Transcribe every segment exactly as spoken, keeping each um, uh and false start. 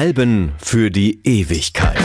Alben für die Ewigkeit.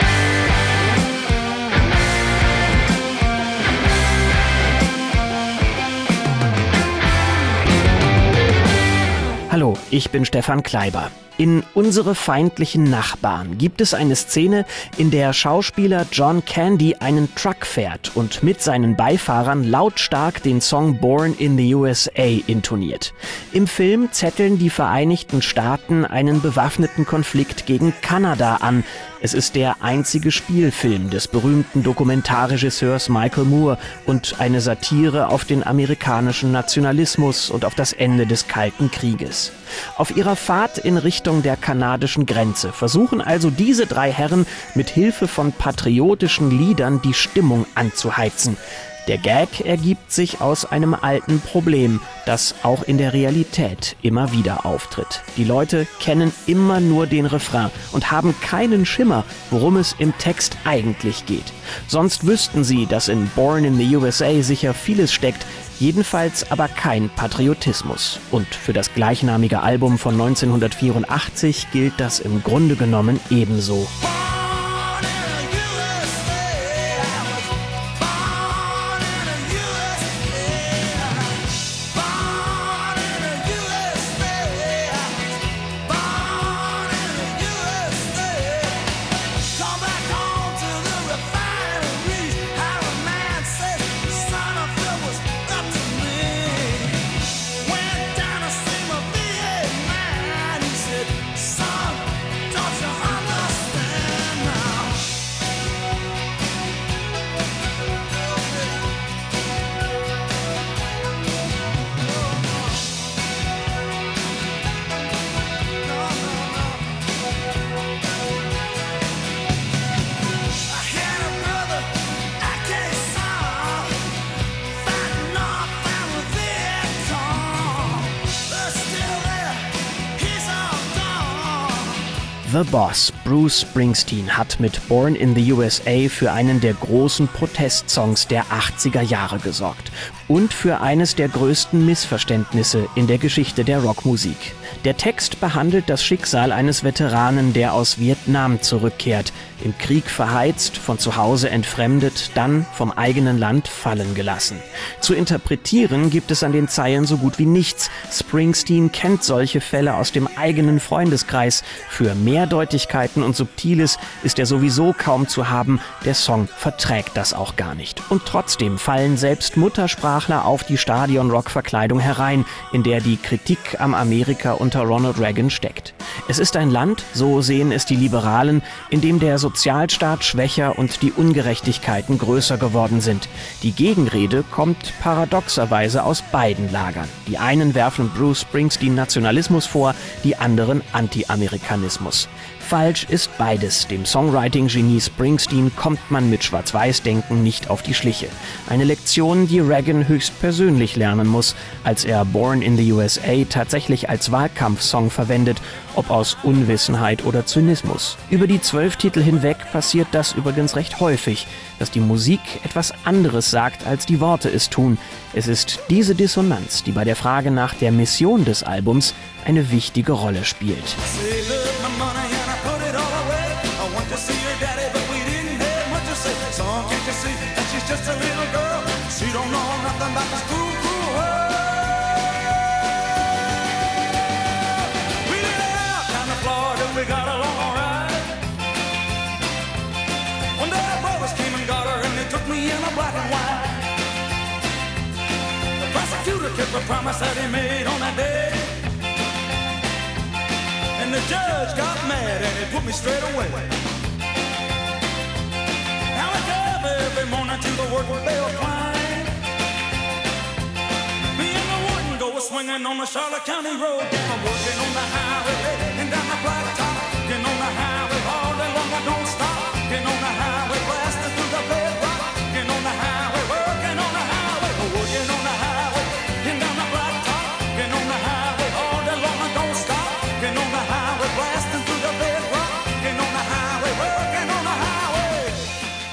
Hallo, ich bin Stefan Kleiber. In Unsere feindlichen Nachbarn gibt es eine Szene, in der Schauspieler John Candy einen Truck fährt und mit seinen Beifahrern lautstark den Song Born in the U S A intoniert. Im Film zetteln die Vereinigten Staaten einen bewaffneten Konflikt gegen Kanada an. Es ist der einzige Spielfilm des berühmten Dokumentarregisseurs Michael Moore und eine Satire auf den amerikanischen Nationalismus und auf das Ende des Kalten Krieges. Auf ihrer Fahrt in Richtung der kanadischen Grenze versuchen also diese drei Herren mit Hilfe von patriotischen Liedern die Stimmung anzuheizen. Der Gag ergibt sich aus einem alten Problem, das auch in der Realität immer wieder auftritt. Die Leute kennen immer nur den Refrain und haben keinen Schimmer, worum es im Text eigentlich geht. Sonst wüssten sie, dass in Born in the U S A sicher vieles steckt, jedenfalls aber kein Patriotismus. Und für das gleichnamige Album von neunzehnhundertvierundachtzig gilt das im Grunde genommen ebenso. The Boss, Bruce Springsteen, hat mit Born in the U S A für einen der großen Protestsongs der achtziger Jahre gesorgt und für eines der größten Missverständnisse in der Geschichte der Rockmusik. Der Text behandelt das Schicksal eines Veteranen, der aus Vietnam zurückkehrt, im Krieg verheizt, von zu Hause entfremdet, dann vom eigenen Land fallen gelassen. Zu interpretieren gibt es an den Zeilen so gut wie nichts. Springsteen kennt solche Fälle aus dem eigenen Freundeskreis. Für Mehrdeutigkeiten und Subtiles ist er sowieso kaum zu haben. Der Song verträgt das auch gar nicht. Und trotzdem fallen selbst Muttersprachler auf die Stadion-Rock-Verkleidung herein, in der die Kritik am Amerika unter Ronald Reagan steckt. Es ist ein Land, so sehen es die Liberalen, in dem der Sozialstaat schwächer und die Ungerechtigkeiten größer geworden sind. Die Gegenrede kommt paradoxerweise aus beiden Lagern. Die einen werfen Bruce Springsteen Nationalismus vor, die anderen Anti-Amerikanismus. Falsch ist beides. Dem Songwriting-Genie Springsteen kommt man mit Schwarz-Weiß-Denken nicht auf die Schliche. Eine Lektion, die Reagan höchstpersönlich lernen muss, als er Born in the U S A tatsächlich als Wahlkampfsong verwendet, ob aus Unwissenheit oder Zynismus. Über die zwölf Titel hinweg passiert das übrigens recht häufig, dass die Musik etwas anderes sagt, als die Worte es tun. Es ist diese Dissonanz, die bei der Frage nach der Mission des Albums eine wichtige Rolle spielt. Kept a promise that he made on that day, and the judge got mad and he put me straight away. Now I drive every morning to the work bell climb. Me and the wooden go swinging on the Charlotte County road. I'm working on the highway and down the blacktop. Getting on the highway all day long, I don't stop. Getting on the highway, blasting through the bedrock. Getting on the highway, working on the highway, working on the highway.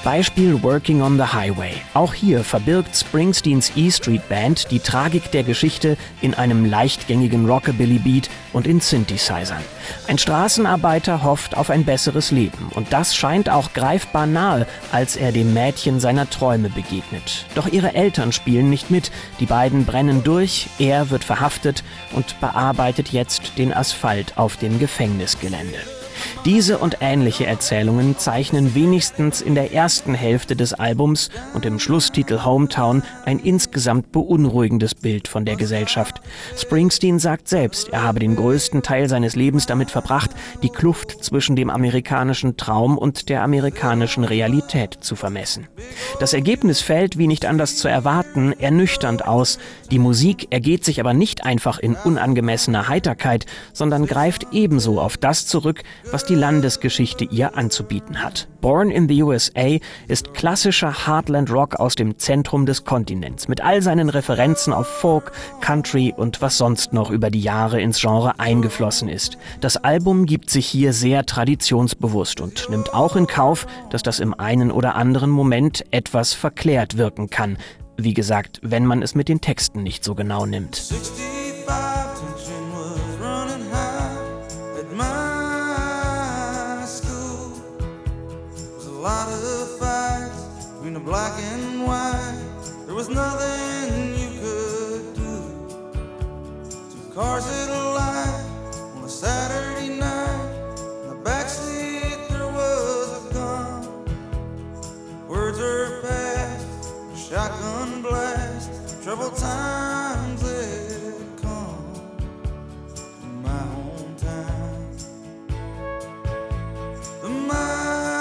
Beispiel Working on the Highway. Auch hier verbirgt Springsteens E Street Band die Tragik der Geschichte in einem leichtgängigen Rockabilly-Beat und in Synthesizern. Ein Straßenarbeiter hofft auf ein besseres Leben und das scheint auch greifbar nahe, als er dem Mädchen seiner Träume begegnet. Doch ihre Eltern spielen nicht mit, die beiden brennen durch, er wird verhaftet und bearbeitet jetzt den Asphalt auf dem Gefängnisgelände. Diese und ähnliche Erzählungen zeichnen wenigstens in der ersten Hälfte des Albums und im Schlusstitel Hometown ein insgesamt beunruhigendes Bild von der Gesellschaft. Springsteen sagt selbst, er habe den größten Teil seines Lebens damit verbracht, die Kluft zwischen dem amerikanischen Traum und der amerikanischen Realität zu vermessen. Das Ergebnis fällt, wie nicht anders zu erwarten, ernüchternd aus. Die Musik ergeht sich aber nicht einfach in unangemessener Heiterkeit, sondern greift ebenso auf das zurück, was die Landesgeschichte ihr anzubieten hat. Born in the U S A ist klassischer Heartland Rock aus dem Zentrum des Kontinents, mit all seinen Referenzen auf Folk, Country und was sonst noch über die Jahre ins Genre eingeflossen ist. Das Album gibt sich hier sehr traditionsbewusst und nimmt auch in Kauf, dass das im einen oder anderen Moment etwas verklärt wirken kann. Wie gesagt, wenn man es mit den Texten nicht so genau nimmt. A lot of fights between the black and white. There was nothing you could do. Two cars that alight on a Saturday night. In the backseat there was a gun. Words are passed, a shotgun blast. Troubled times had come to my hometown. To my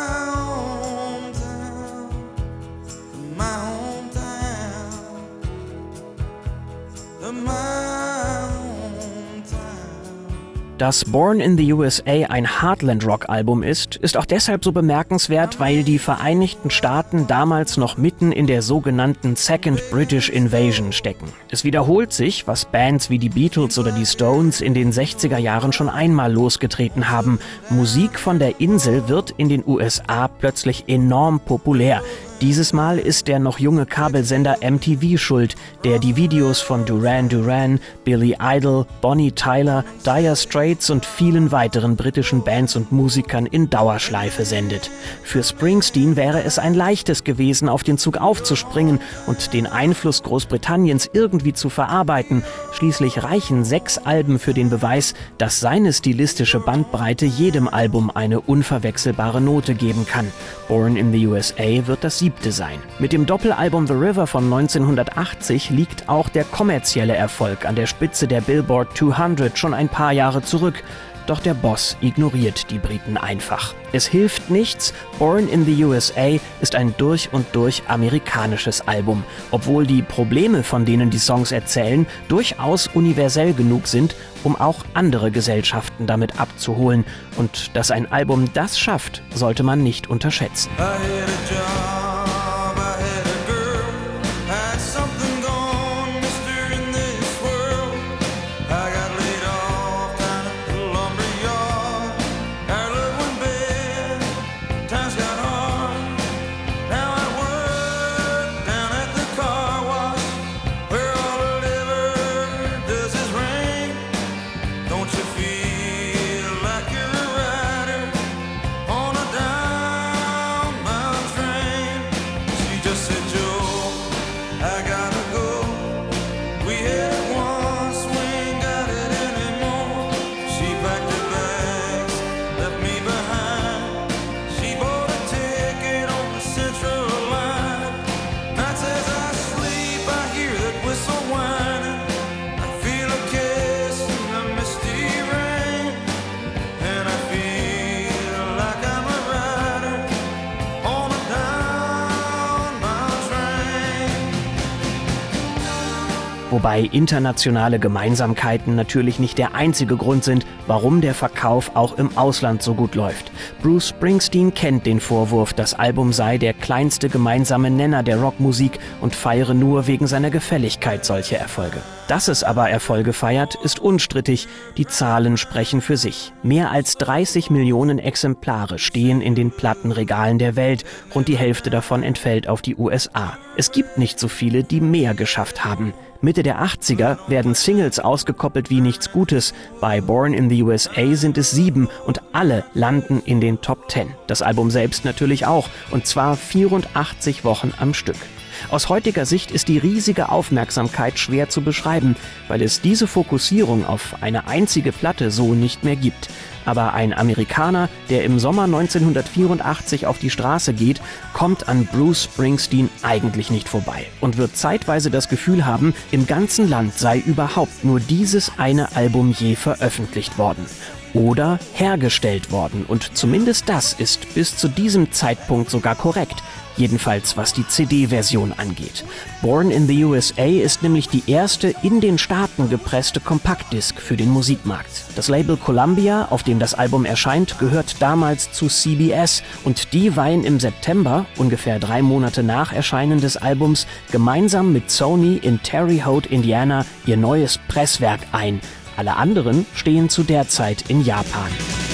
Dass Born in the U S A ein Heartland-Rock-Album ist, ist auch deshalb so bemerkenswert, weil die Vereinigten Staaten damals noch mitten in der sogenannten Second British Invasion stecken. Es wiederholt sich, was Bands wie die Beatles oder die Stones in den sechziger Jahren schon einmal losgetreten haben. Musik von der Insel wird in den U S A plötzlich enorm populär. Dieses Mal ist der noch junge Kabelsender M T V schuld, der die Videos von Duran Duran, Billy Idol, Bonnie Tyler, Dire Straits und vielen weiteren britischen Bands und Musikern in Dauerschleife sendet. Für Springsteen wäre es ein leichtes gewesen, auf den Zug aufzuspringen und den Einfluss Großbritanniens irgendwie zu verarbeiten. Schließlich reichen sechs Alben für den Beweis, dass seine stilistische Bandbreite jedem Album eine unverwechselbare Note geben kann. Born in the U S A wird das siebte sein. Mit dem Doppelalbum The River von neunzehnhundertachtzig liegt auch der kommerzielle Erfolg an der Spitze der Billboard zweihundert schon ein paar Jahre zurück. Doch der Boss ignoriert die Briten einfach. Es hilft nichts, Born in the U S A ist ein durch und durch amerikanisches Album, obwohl die Probleme, von denen die Songs erzählen, durchaus universell genug sind, um auch andere Gesellschaften damit abzuholen. Und dass ein Album das schafft, sollte man nicht unterschätzen. Wobei internationale Gemeinsamkeiten natürlich nicht der einzige Grund sind, warum der Verkauf auch im Ausland so gut läuft. Bruce Springsteen kennt den Vorwurf, das Album sei der kleinste gemeinsame Nenner der Rockmusik und feiere nur wegen seiner Gefälligkeit solche Erfolge. Dass es aber Erfolge feiert, ist unstrittig. Die Zahlen sprechen für sich. Mehr als dreißig Millionen Exemplare stehen in den Plattenregalen der Welt. Rund die Hälfte davon entfällt auf die U S A. Es gibt nicht so viele, die mehr geschafft haben. Mitte der achtziger werden Singles ausgekoppelt wie nichts Gutes. Bei Born in the U S A sind es sieben und alle landen in den Top Ten. Das Album selbst natürlich auch, und zwar vierundachtzig Wochen am Stück. Aus heutiger Sicht ist die riesige Aufmerksamkeit schwer zu beschreiben, weil es diese Fokussierung auf eine einzige Platte so nicht mehr gibt. Aber ein Amerikaner, der im Sommer neunzehnhundertvierundachtzig auf die Straße geht, kommt an Bruce Springsteen eigentlich nicht vorbei und wird zeitweise das Gefühl haben, im ganzen Land sei überhaupt nur dieses eine Album je veröffentlicht worden. Oder hergestellt worden. Und zumindest das ist bis zu diesem Zeitpunkt sogar korrekt. Jedenfalls was die C D-Version angeht. Born in the U S A ist nämlich die erste in den Staaten gepresste Kompaktdisc für den Musikmarkt. Das Label Columbia, auf dem das Album erscheint, gehört damals zu C B S und die weihen im September, ungefähr drei Monate nach Erscheinen des Albums, gemeinsam mit Sony in Terre Haute, Indiana, ihr neues Presswerk ein. Alle anderen stehen zu der Zeit in Japan.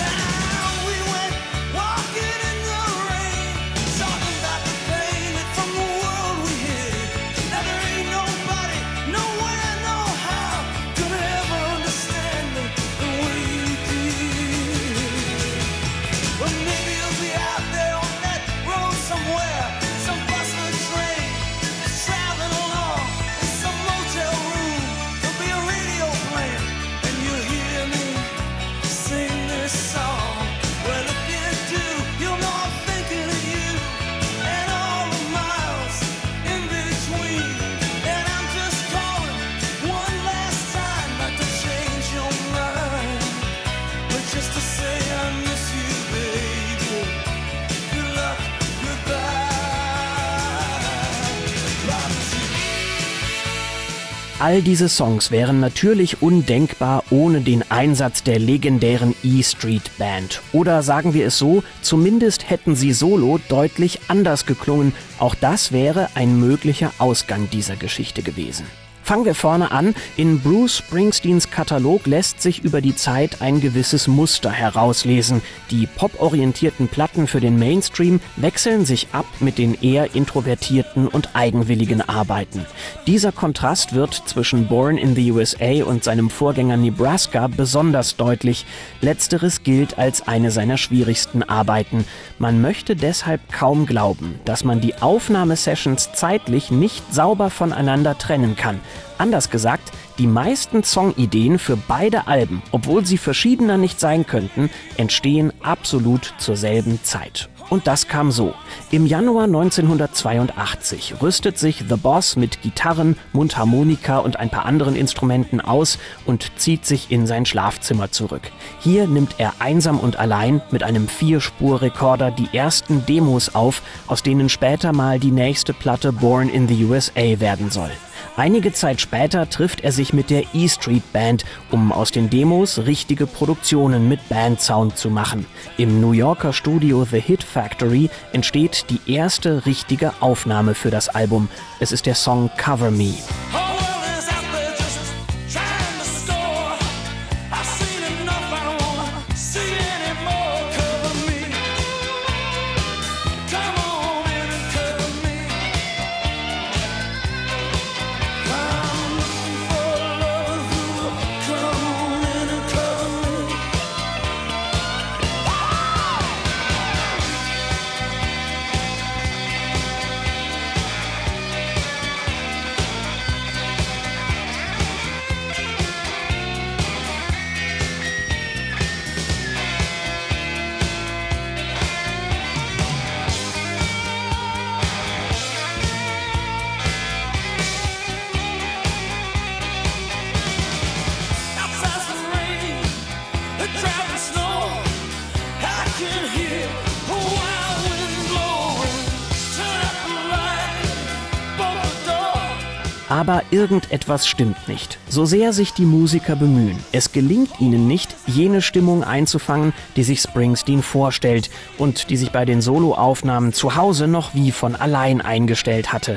All diese Songs wären natürlich undenkbar ohne den Einsatz der legendären E Street Band. Oder sagen wir es so, zumindest hätten sie solo deutlich anders geklungen. Auch das wäre ein möglicher Ausgang dieser Geschichte gewesen. Fangen wir vorne an. In Bruce Springsteens Katalog lässt sich über die Zeit ein gewisses Muster herauslesen. Die poporientierten Platten für den Mainstream wechseln sich ab mit den eher introvertierten und eigenwilligen Arbeiten. Dieser Kontrast wird zwischen Born in the U S A und seinem Vorgänger Nebraska besonders deutlich. Letzteres gilt als eine seiner schwierigsten Arbeiten. Man möchte deshalb kaum glauben, dass man die Aufnahmesessions zeitlich nicht sauber voneinander trennen kann. Anders gesagt, die meisten Songideen für beide Alben, obwohl sie verschiedener nicht sein könnten, entstehen absolut zur selben Zeit. Und das kam so. Im Januar neunzehnhundertzweiundachtzig rüstet sich The Boss mit Gitarren, Mundharmonika und ein paar anderen Instrumenten aus und zieht sich in sein Schlafzimmer zurück. Hier nimmt er einsam und allein mit einem Vierspur-Rekorder die ersten Demos auf, aus denen später mal die nächste Platte Born in the U S A werden soll. Einige Zeit später trifft er sich mit der E Street Band, um aus den Demos richtige Produktionen mit Bandsound zu machen. Im New Yorker Studio The Hit Factory entsteht die erste richtige Aufnahme für das Album. Es ist der Song Cover Me. Aber irgendetwas stimmt nicht. So sehr sich die Musiker bemühen, es gelingt ihnen nicht, jene Stimmung einzufangen, die sich Springsteen vorstellt und die sich bei den Soloaufnahmen zu Hause noch wie von allein eingestellt hatte.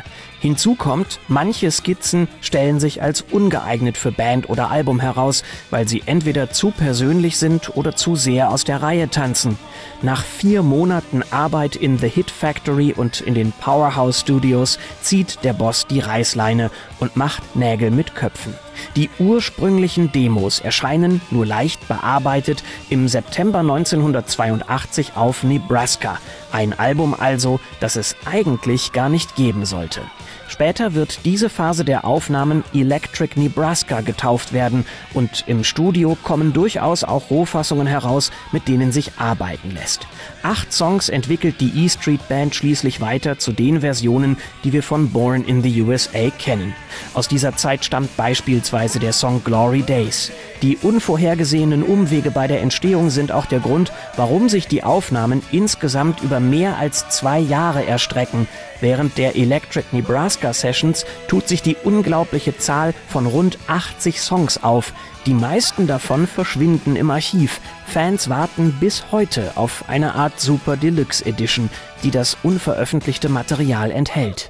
Hinzu kommt, manche Skizzen stellen sich als ungeeignet für Band oder Album heraus, weil sie entweder zu persönlich sind oder zu sehr aus der Reihe tanzen. Nach vier Monaten Arbeit in The Hit Factory und in den Powerhouse Studios zieht der Boss die Reißleine und macht Nägel mit Köpfen. Die ursprünglichen Demos erscheinen, nur leicht bearbeitet, im September neunzehnhundertzweiundachtzig auf Nebraska. Ein Album also, das es eigentlich gar nicht geben sollte. Später wird diese Phase der Aufnahmen Electric Nebraska getauft werden und im Studio kommen durchaus auch Rohfassungen heraus, mit denen sich arbeiten lässt. Acht Songs entwickelt die E Street Band schließlich weiter zu den Versionen, die wir von Born in the U S A kennen. Aus dieser Zeit stammt beispielsweise der Song Glory Days. Die unvorhergesehenen Umwege bei der Entstehung sind auch der Grund, warum sich die Aufnahmen insgesamt über mehr als zwei Jahre erstrecken. Während der Electric Nebraska Sessions tut sich die unglaubliche Zahl von rund achtzig Songs auf. Die meisten davon verschwinden im Archiv. Fans warten bis heute auf eine Art Super Deluxe Edition, die das unveröffentlichte Material enthält.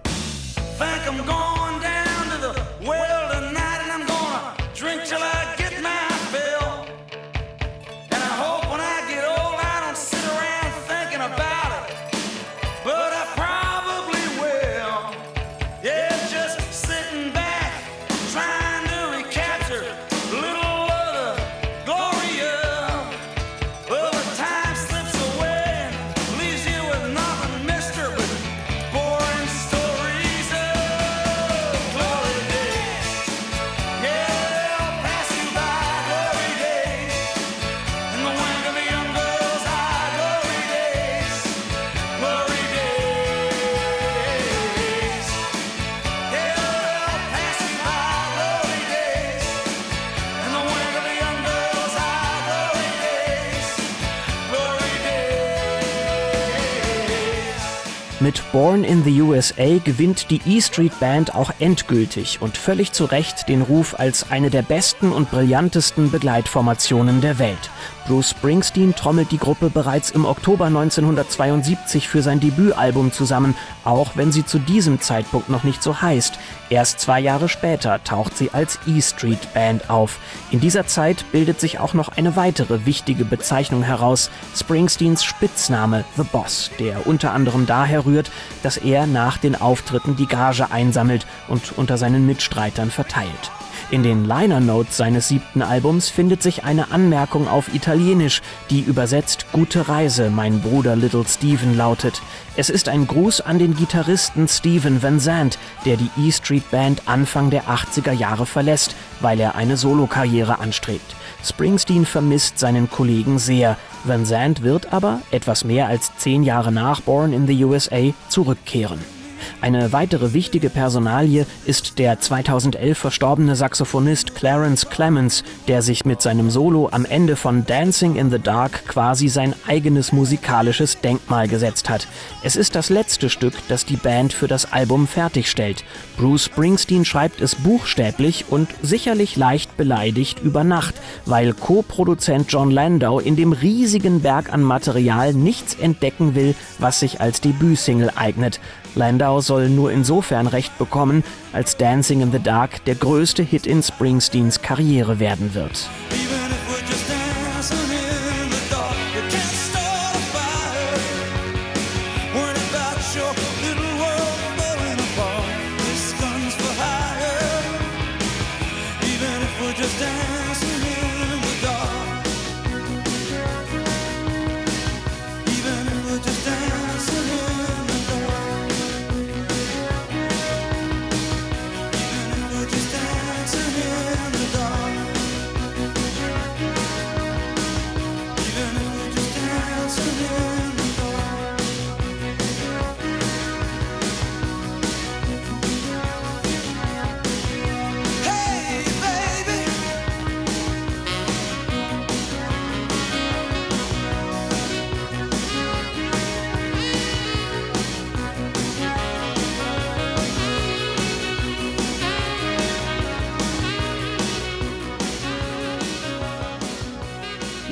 Mit Born in the U S A gewinnt die E Street Band auch endgültig und völlig zu Recht den Ruf als eine der besten und brillantesten Begleitformationen der Welt. Bruce Springsteen trommelt die Gruppe bereits im Oktober neunzehnhundertzweiundsiebzig für sein Debütalbum zusammen, auch wenn sie zu diesem Zeitpunkt noch nicht so heißt. Erst zwei Jahre später taucht sie als E Street Band auf. In dieser Zeit bildet sich auch noch eine weitere wichtige Bezeichnung heraus: Springsteens Spitzname The Boss, der unter anderem daher rührt, dass er nach den Auftritten die Gage einsammelt und unter seinen Mitstreitern verteilt. In den Liner Notes seines siebten Albums findet sich eine Anmerkung auf Italienisch, die übersetzt »Gute Reise, mein Bruder Little Steven« lautet. Es ist ein Gruß an den Gitarristen Steven Van Zandt, der die E Street Band Anfang der achtziger Jahre verlässt, weil er eine Solokarriere anstrebt. Springsteen vermisst seinen Kollegen sehr. Van Zandt wird aber, etwas mehr als zehn Jahre nach Born in the U S A, zurückkehren. Eine weitere wichtige Personalie ist der zweitausendelf verstorbene Saxophonist Clarence Clemons, der sich mit seinem Solo am Ende von Dancing in the Dark quasi sein eigenes musikalisches Denkmal gesetzt hat. Es ist das letzte Stück, das die Band für das Album fertigstellt. Bruce Springsteen schreibt es buchstäblich und sicherlich leicht beleidigt über Nacht, weil Co-Produzent Jon Landau in dem riesigen Berg an Material nichts entdecken will, was sich als Debütsingle eignet. Landau soll nur insofern recht bekommen, als Dancing in the Dark der größte Hit in Springsteens Karriere werden wird.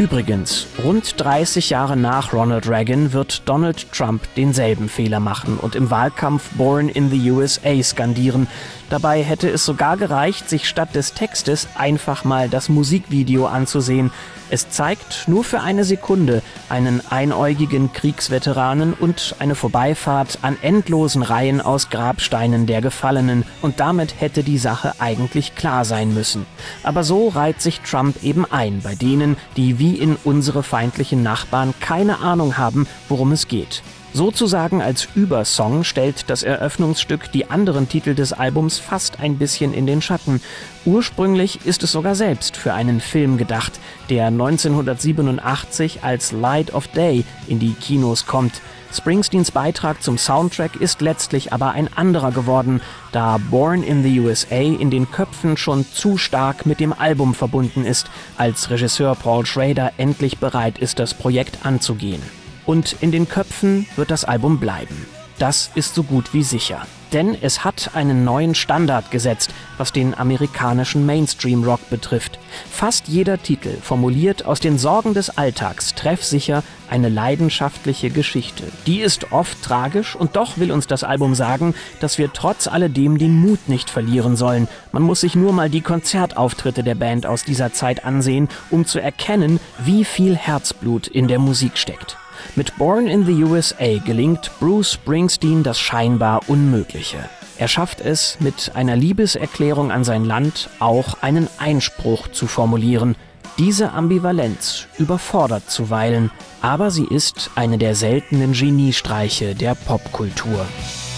Übrigens, rund dreißig Jahre nach Ronald Reagan wird Donald Trump denselben Fehler machen und im Wahlkampf Born in the U S A skandieren. Dabei hätte es sogar gereicht, sich statt des Textes einfach mal das Musikvideo anzusehen. Es zeigt nur für eine Sekunde einen einäugigen Kriegsveteranen und eine Vorbeifahrt an endlosen Reihen aus Grabsteinen der Gefallenen. Und damit hätte die Sache eigentlich klar sein müssen. Aber so reiht sich Trump eben ein bei denen, die wie in unsere feindlichen Nachbarn keine Ahnung haben, worum es geht. Sozusagen als Übersong stellt das Eröffnungsstück die anderen Titel des Albums fast ein bisschen in den Schatten. Ursprünglich ist es sogar selbst für einen Film gedacht, der neunzehnhundertsiebenundachtzig als Light of Day in die Kinos kommt. Springsteens Beitrag zum Soundtrack ist letztlich aber ein anderer geworden, da Born in the U S A in den Köpfen schon zu stark mit dem Album verbunden ist, als Regisseur Paul Schrader endlich bereit ist, das Projekt anzugehen. Und in den Köpfen wird das Album bleiben. Das ist so gut wie sicher. Denn es hat einen neuen Standard gesetzt, was den amerikanischen Mainstream-Rock betrifft. Fast jeder Titel formuliert aus den Sorgen des Alltags treffsicher eine leidenschaftliche Geschichte. Die ist oft tragisch und doch will uns das Album sagen, dass wir trotz alledem den Mut nicht verlieren sollen. Man muss sich nur mal die Konzertauftritte der Band aus dieser Zeit ansehen, um zu erkennen, wie viel Herzblut in der Musik steckt. Mit Born in the U S A gelingt Bruce Springsteen das scheinbar Unmögliche. Er schafft es, mit einer Liebeserklärung an sein Land auch einen Einspruch zu formulieren. Diese Ambivalenz überfordert zuweilen, aber sie ist eine der seltenen Geniestreiche der Popkultur.